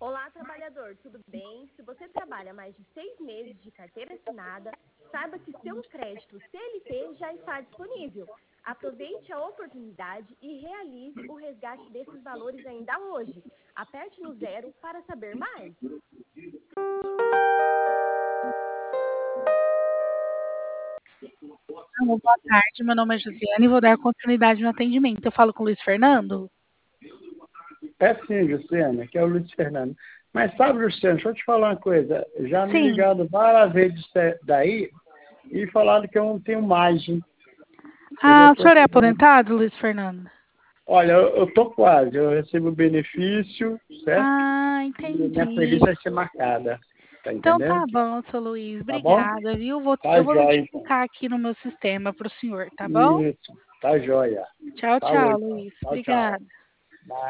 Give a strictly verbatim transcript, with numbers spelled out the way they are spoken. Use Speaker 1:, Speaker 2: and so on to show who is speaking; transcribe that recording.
Speaker 1: Olá, trabalhador, tudo bem? Se você trabalha mais de seis meses de carteira assinada, saiba que seu crédito C L T já está disponível. Aproveite a oportunidade e realize o resgate desses valores ainda hoje. Aperte no zero para saber mais.
Speaker 2: Alô, boa tarde, meu nome é Josiane e vou dar continuidade no atendimento. Eu falo com o Luiz Fernando?
Speaker 3: É sim, Luciana, que é o Luiz Fernando. Mas sabe, Luciano, deixa eu te falar uma coisa. Já me
Speaker 2: Sim.
Speaker 3: ligaram várias vezes daí e falaram que eu não tenho margem.
Speaker 2: Ah, o senhor é aposentado, Luiz Fernando?
Speaker 3: Olha, eu, eu tô quase, eu recebo benefício, certo?
Speaker 2: Ah,
Speaker 3: E minha
Speaker 2: entendi.
Speaker 3: polícia vai ser marcada. Tá
Speaker 2: Então
Speaker 3: entendendo?
Speaker 2: tá bom, seu Luiz.
Speaker 3: Tá bom?
Speaker 2: Obrigada, viu? Vou,
Speaker 3: Tá
Speaker 2: eu vou
Speaker 3: jóia, então.
Speaker 2: notificar aqui no meu sistema para o senhor, tá bom?
Speaker 3: Isso, tá jóia.
Speaker 2: Tchau, tchau,
Speaker 3: Falou, então.
Speaker 2: Luiz.
Speaker 3: Tchau, tchau.
Speaker 2: Obrigada.